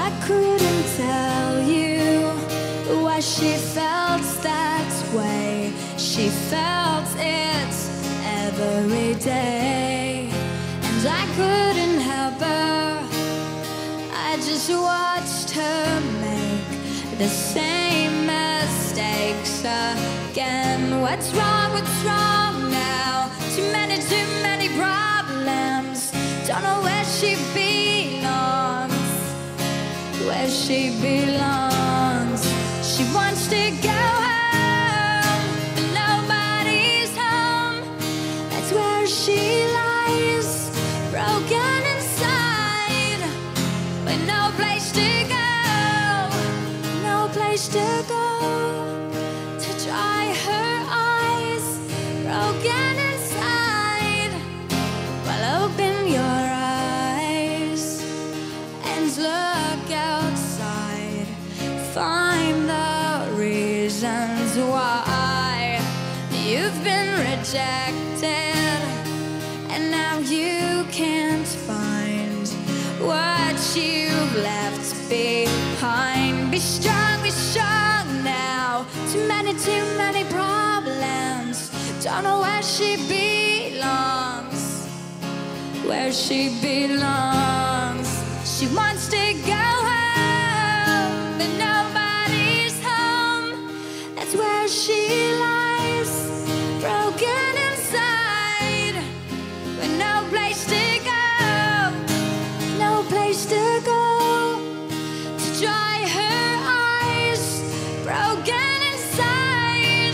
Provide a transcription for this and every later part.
I couldn't tell you why she felt that way. She felt it every day, and I couldn't help her. I just watched her make the same mistakes again. What's wrong now? Too many problems. Don't know where she belongs. Where she belongs. She wants to go home, but nobody's home. That's where she lies, broken inside, with no place to go, no place to go to dry her eyes, broken inside. Well, open your eyes and look outside. Find the reasons why you've been rejected, and now you can't find what you've left behind. Be strong now. Too many problems. Don't know where she belongs. Where she belongs. She wants to go home, but nobody's home. That's where she lies, broken inside, with no place to go, no place to go to dry her eyes, broken inside.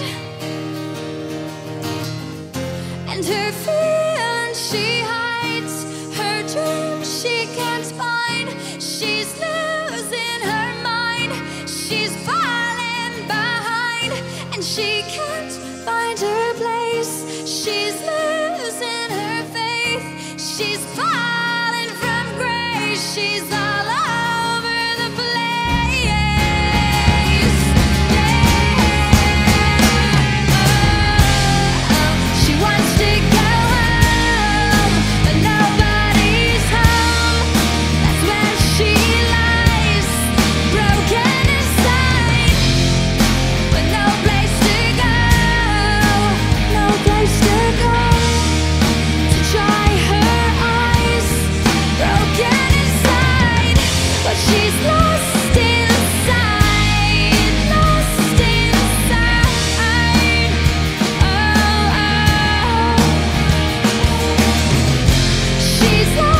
And her feelings she hides, her dreams she can't find. She's losing her mind, she's falling behind, and she can't find her place. She's losing her faith, she's falling from grace. She's all over the place. She wants to go home, but nobody's home. That's where she lies, broken inside, with no place to go, no place to go to dry her eyes, broken inside. But she's lost inside, lost inside. Oh, oh. She's lost